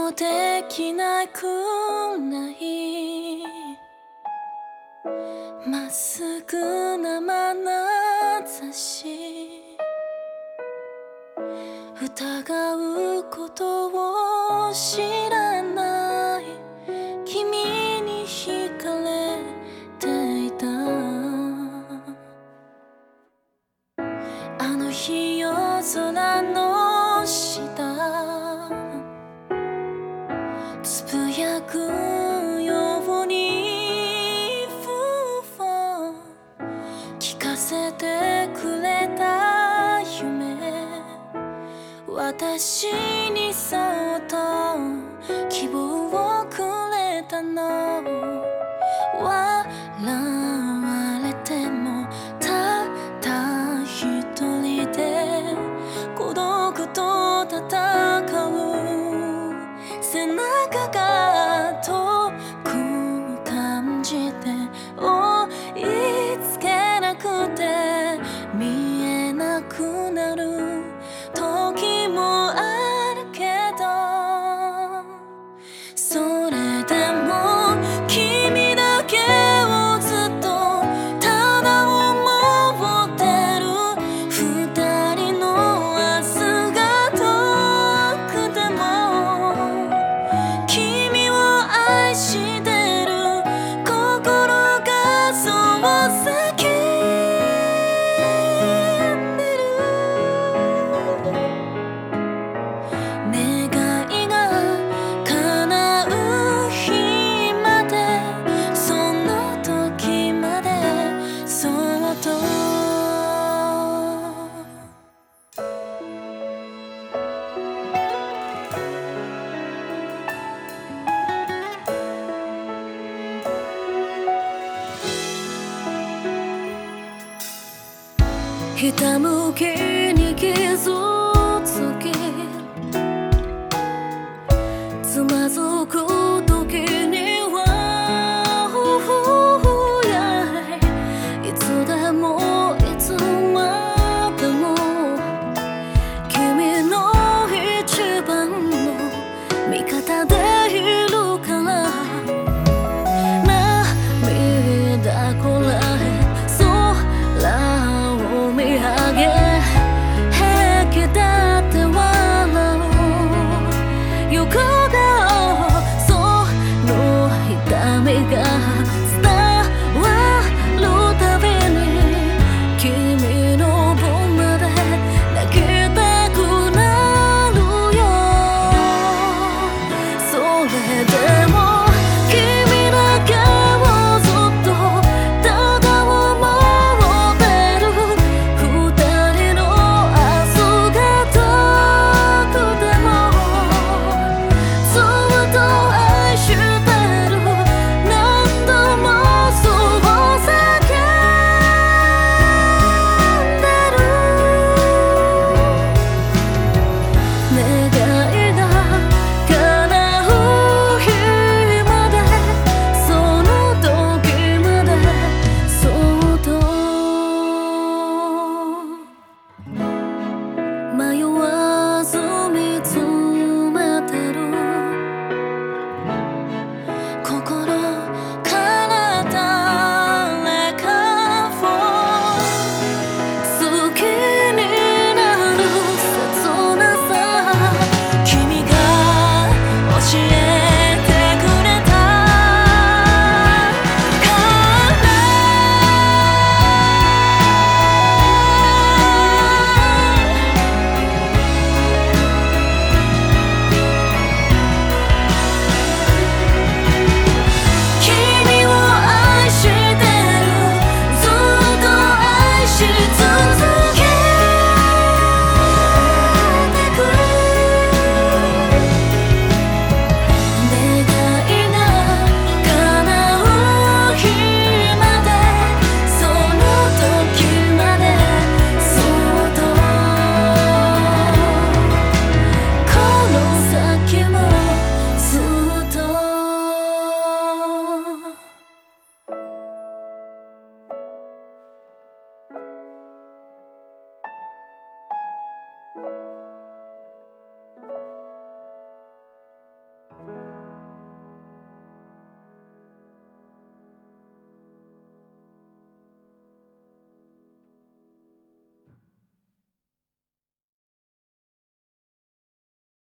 もできなくないまっすぐな眼差し疑うことを知らない君に惹かれていたあの日夜空の下つぶやくようにふわ聞かせてくれた夢私にそっと希望をくれたの笑われてもたった一人で孤独と戦う背中が遠く感じて追いつけなくて見えなくなる時もあるけどそれでも君だけをずっとただ思ってる二人の明日が遠くても君を愛してる心がそう叫んでる願いが叶う日までその時までそっとひたむきに傷つきつまずく